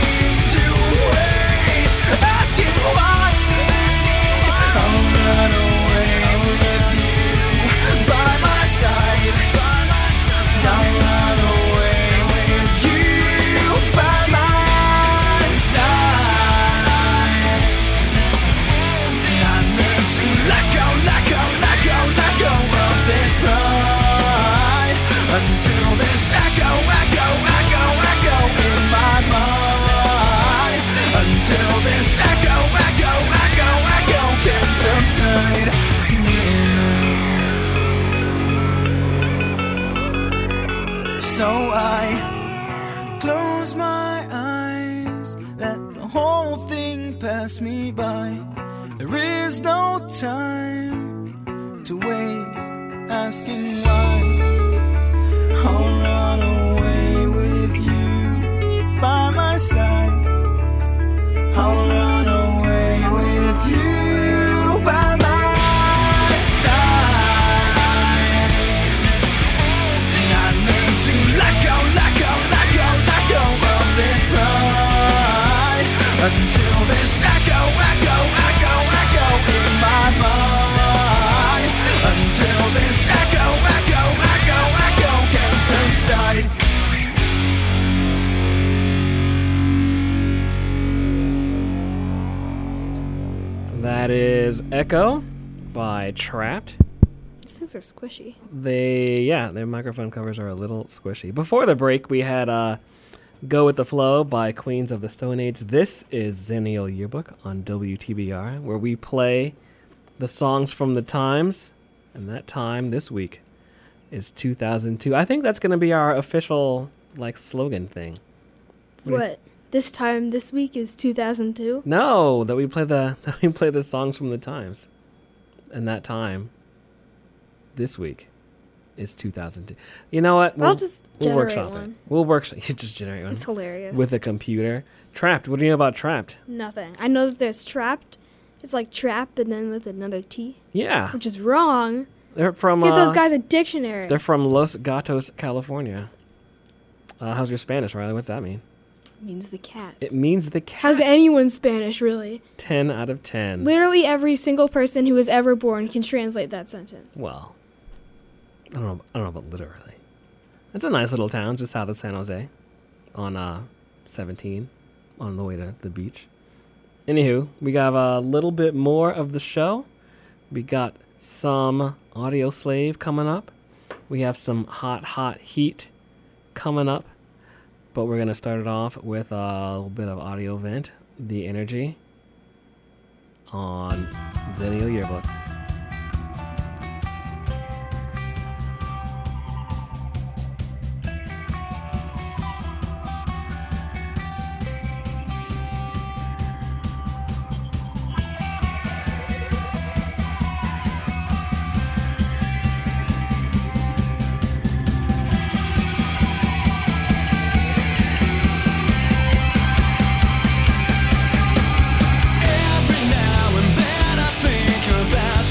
Until this echo, echo, echo, echo in my mind. Until this echo, echo, echo, echo can subside. Yeah. So I close my eyes, whole thing pass me by. There is no time to waste asking why. I'll run away with you by my side. I'll run away with you by my side. Not meant to let go of this pride until this echo in my mind. Until this echo can subside. That is Echo by Trapped. These things are squishy. Their microphone covers are a little squishy. Before the break, we had Go With The Flow by Queens of the Stone Age. This is Zennial Yearbook on WTBR, where we play the songs from the times, and that time this week is 2002. I think that's going to be our official slogan thing. What? This time this week is 2002? No, that we play the songs from the times. And that time this week is 2002. You know what? I'll just generate workshop one. it. We'll workshop. You just generate one. It's hilarious. With a computer. Trapped. What do you know about Trapped? Nothing. I know that there's Trapped. It's like Trap, and then with another T. Yeah. Which is wrong. They're from... Get those guys a dictionary. They're from Los Gatos, California. How's your Spanish, Riley? What's that mean? It means the cats. It means the cats. How's anyone's Spanish, really? 10 out of 10. Literally every single person who was ever born can translate that sentence. Well, I don't know about literally. It's a nice little town just south of San Jose on 17 on the way to the beach. Anywho, we got a little bit more of the show. We got some Audio Slave coming up. We have some hot heat coming up. But we're going to start it off with a little bit of Audio Vent, The Energy, on Zennial Yearbook. Every now and then I think about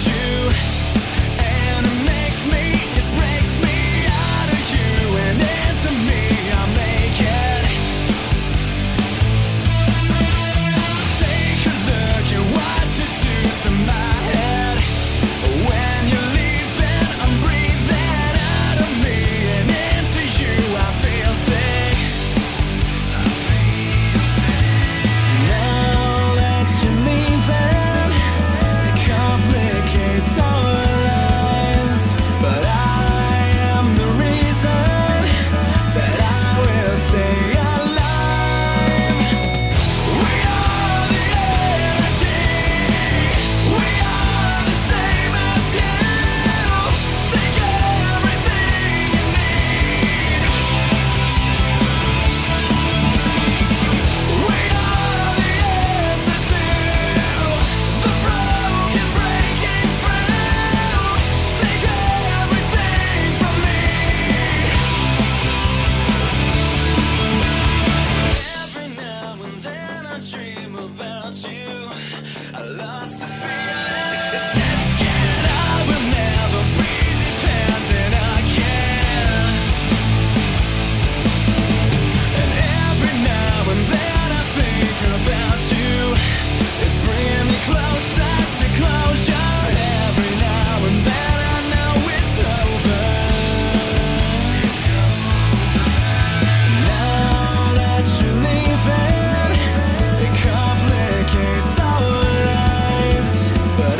but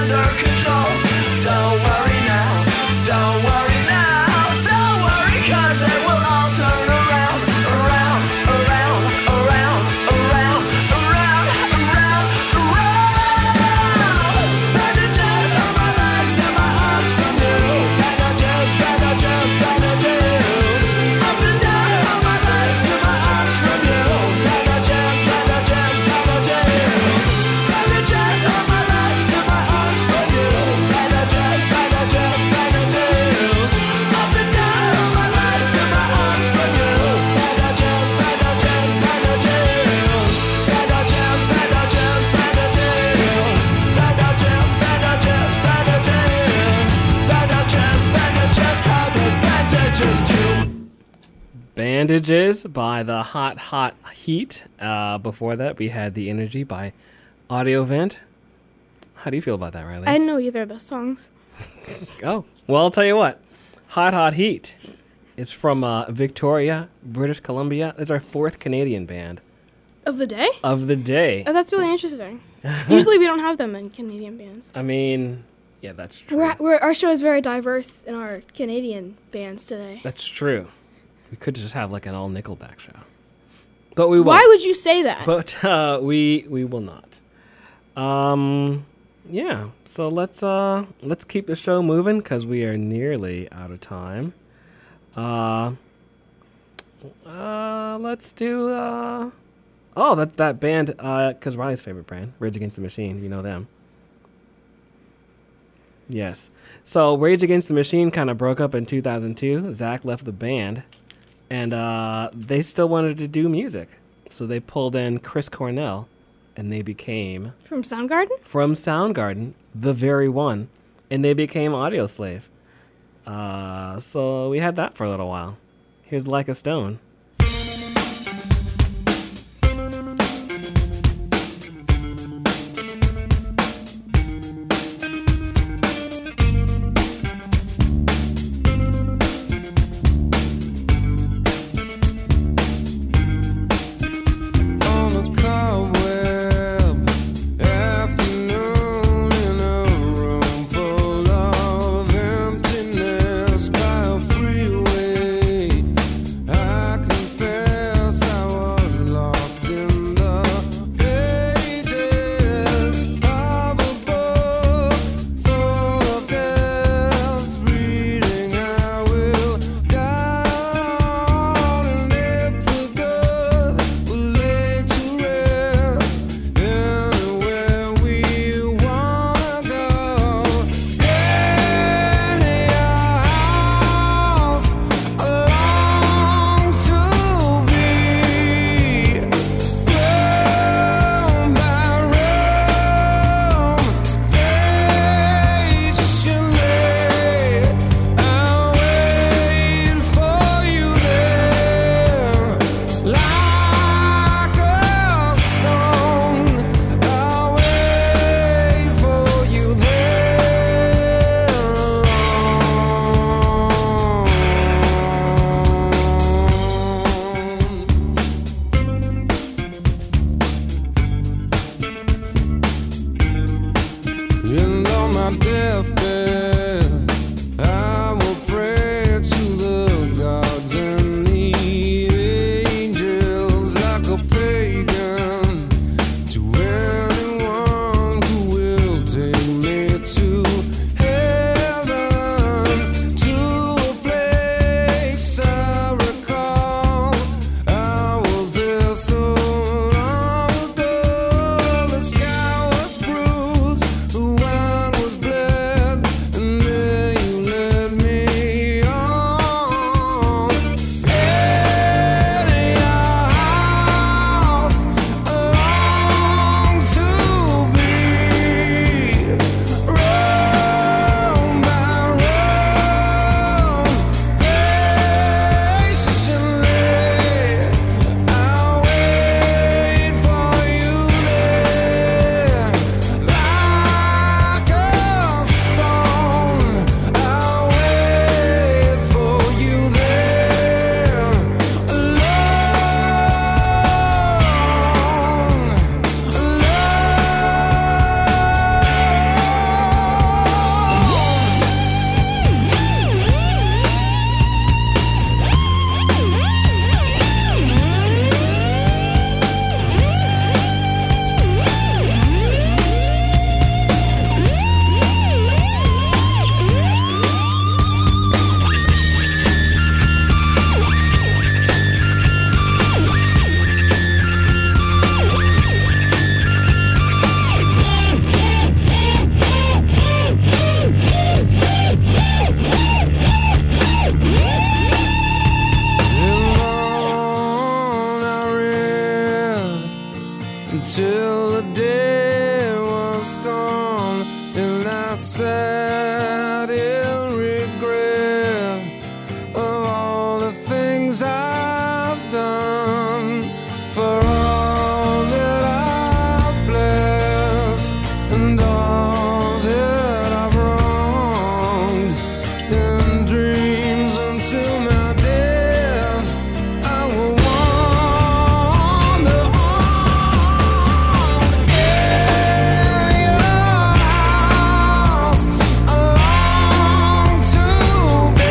under control. Don't worry now, don't worry now, don't worry, 'cause it will all turn around, around, around, around, around, around, around, around. Bandages on my legs and my arms from you. Bandages, bandages, bandages. Up and down on my legs and my arms from you. Bandages, bandages, bandages. Bandages on my legs and my arms from you. Bandages, bandages, bandages. Up and down on my legs and my arms from you. Bandages, bandages, bandages. Bandages, bandages, bandages. Bandages, bandages, bandages. Bandages, bandages have advantages too. Bandages by the Hot Hot Heat. Before that, we had The Energy by Audio Vent. How do you feel about that, Riley? I didn't know either of those songs. Oh, well, I'll tell you what. Hot Hot Heat is from Victoria, British Columbia. It's our 4th Canadian band Of the day? of the day. Oh, that's really interesting. Usually we don't have them in Canadian bands. I mean, yeah, that's true. Our show is very diverse in our Canadian bands today. That's true. We could just have like an all Nickelback show. But we won't. Why would you say that? But we will not. Yeah. So let's keep the show moving because we are nearly out of time. Let's do that's that band because Riley's favorite band, Rage Against the Machine. You know them. Yes. So Rage Against the Machine kind of broke up in 2002. Zach left the band, and they still wanted to do music. So they pulled in Chris Cornell, and they became... From Soundgarden? From Soundgarden, the very one. And they became Audioslave. So we had that for a little while. Here's Like a Stone. I till the day was gone, and I sat in regret of all the things I've done, for all that I've blessed and all that I've wronged. In dreams until my death, I will wander on in your house. I long to be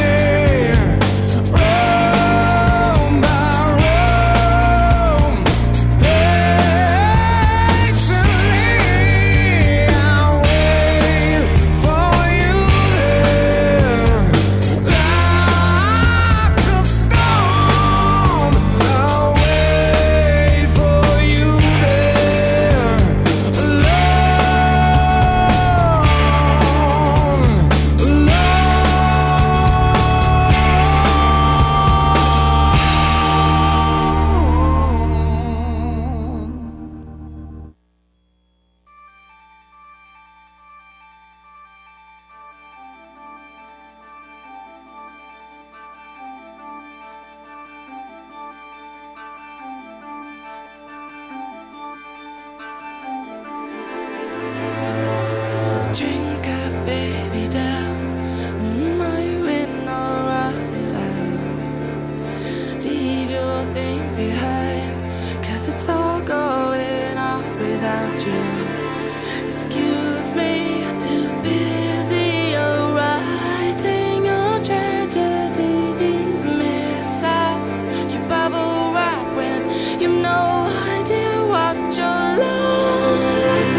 room by room, patiently I wait for you there, like a stone. I'll wait for you there, drink up, baby, down. Are you in alright? Leave your things behind, 'cause it's all going off without you. Excuse me, too busy writing your tragedy. These mishaps, you bubble wrap when you've no idea what you're like.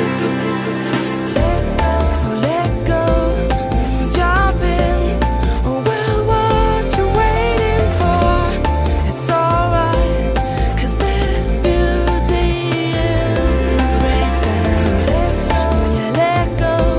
So let go, jump in. Oh, well, what you waiting for? It's alright, 'cause there's beauty in breakdown. So let go, yeah, let go.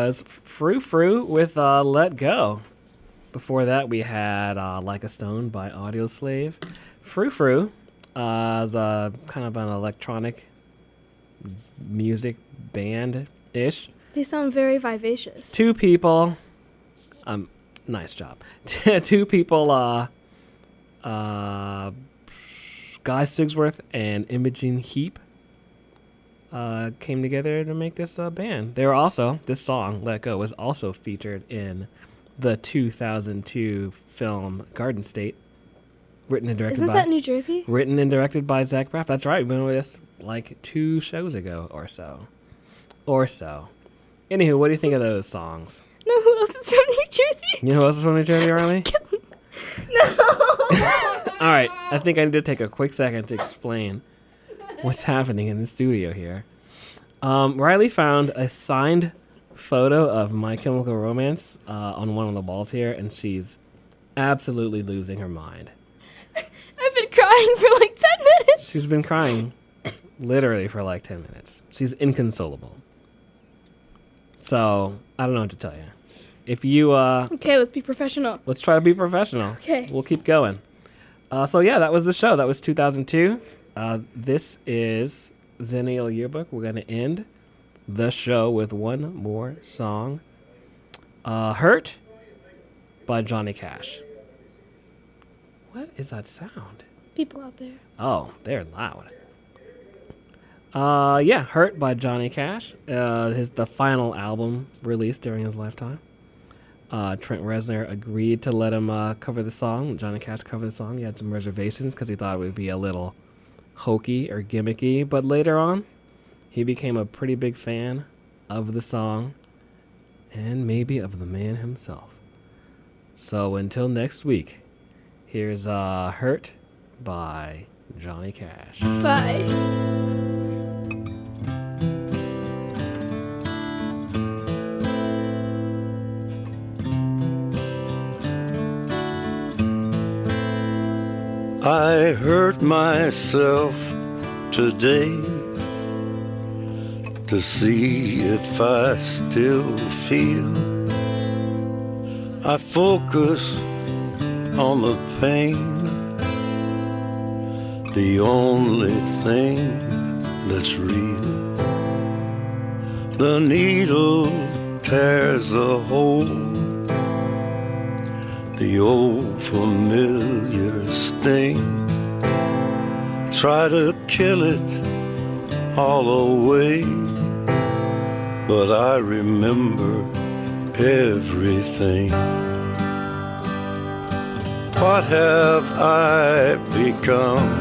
was Frou Frou with Let Go. Before that, we had Like a Stone by Audioslave. Frou Frou is kind of an electronic music band-ish. They sound very vivacious. Two people. Nice job. Two people, Guy Sigsworth and Imogen Heap came together to make this band. They were also, this song, Let Go, was also featured in the 2002 film Garden State. Written and directed Isn't that New Jersey? Written and directed by Zach Braff. That's right. We went over this like 2 shows ago or so. Anywho, what do you think of those songs? No, who else is from New Jersey? You know who else is from New Jersey, Riley? No. All right. I think I need to take a quick second to explain what's happening in the studio here. Riley found a signed photo of My Chemical Romance on one of the walls here, and she's absolutely losing her mind. I've been crying for like 10 minutes. She's been crying literally for like 10 minutes. She's inconsolable. So, I don't know what to tell you. If you... okay, let's be professional. Let's try to be professional. Okay. We'll keep going. So, yeah, that was the show. That was 2002. This is Zennial Yearbook. We're going to end the show with one more song. Hurt by Johnny Cash. What is that sound? People out there. Oh, they're loud. Yeah, Hurt by Johnny Cash. The final album released during his lifetime. Trent Reznor agreed to let him cover the song. Johnny Cash covered the song. He had some reservations because he thought it would be a little hokey or gimmicky. But later on, he became a pretty big fan of the song and maybe of the man himself. So until next week, here's Hurt by Johnny Cash. Bye. I hurt myself today to see if I still feel. I focus on the pain, the only thing that's real. The needle tears a hole, the old familiar sting. Try to kill it all away, but I remember everything. What have I become?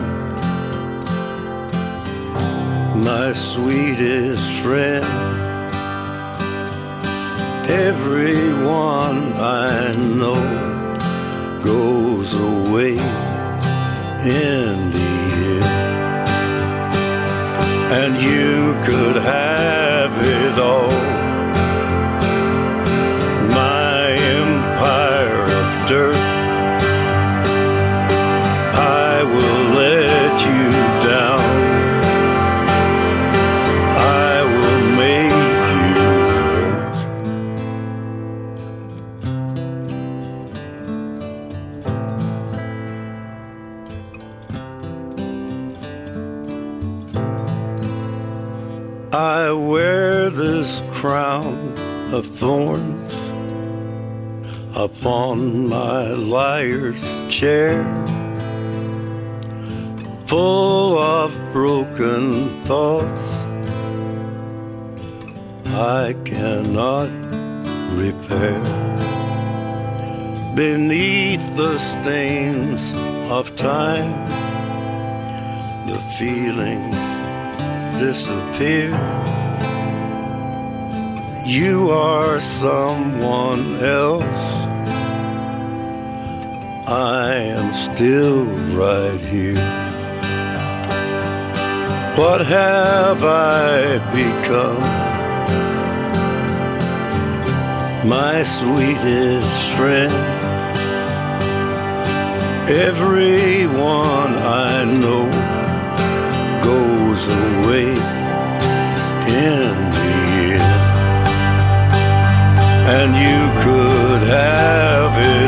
My sweetest friend. Everyone I know goes away in the end, and you could have it all. My empire of dirt, I will let you down. I will make you hurt. I wear this crown of thorns upon my liar's chair, full of broken thoughts I cannot repair. Beneath the stains of time, the feelings disappear. You are someone else. I am still right here. What have I become? My sweetest friend. Everyone I know goes away in the end. and you could have it